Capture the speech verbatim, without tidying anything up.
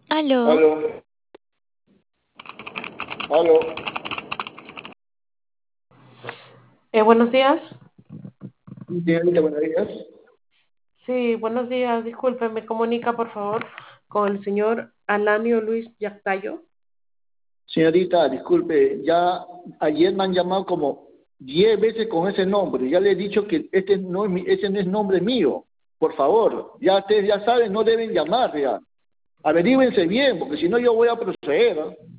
Aló, Aló, aló. Eh, buenos días. Señorita, buenos días. Sí, buenos días. Disculpe, me comunica por favor con el señor Alanio Luis Yactayo. Señorita, disculpe, ya ayer me han llamado como diez veces con ese nombre. Ya le he dicho que este no es mi- ese no es nombre mío. Por favor, ya ustedes ya saben, no deben llamar ya. Averígüense bien, porque si no yo voy a proceder. ¿Ah?